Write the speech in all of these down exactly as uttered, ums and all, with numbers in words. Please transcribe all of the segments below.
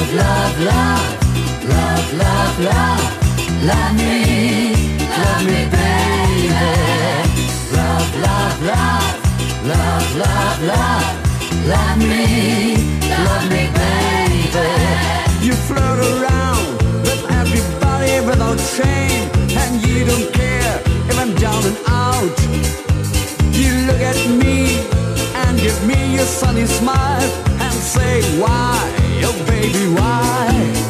Love, love, love, love, love, love. Love me, love me, baby. Love, love, love, love, love, love. Love me, love me, baby. You flirt around with everybody without shame, and you don't care if I'm down and out. You look at me and give me your sunny smile and say why, oh baby, why?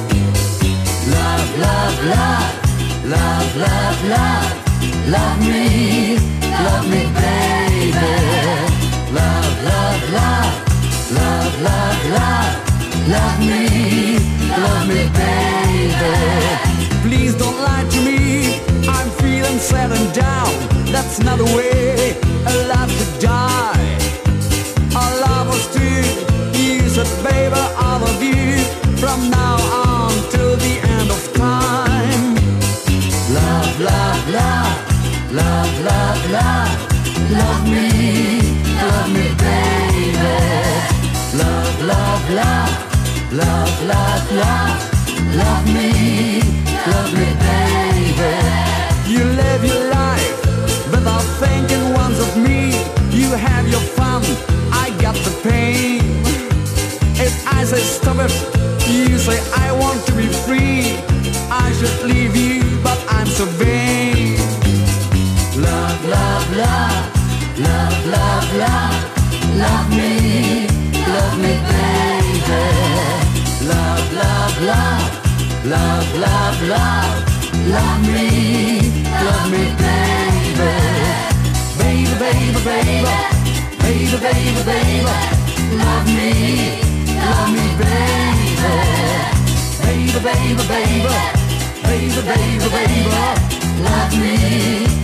Love, love, love, love, love, love. Love me, love me, baby. Love, love, love, love, love, love. Love me, love me, baby. Please don't lie to me, I'm feeling sad and down. That's not the way a love should die. Our love was true, you said, baby, I love you. From now on till the end of time. Love, love, love, love, love, love. Love me, love me, baby. Love, love, love, love, love, love. Love me, love me, baby. You live your life without thinking once of me. You have your fun, I got the pain. If I say stop it, you say I want to be free. I should leave you, but I'm so vain. Love, love, love, love, love, love. Love me, love me, baby. Love, love, love, love, love, love. Love me, love me, baby. Baby, baby, baby. Baby, baby, baby. Love me, love me, baby. Baby, baby, baby. Baby, baby, baby. Love me.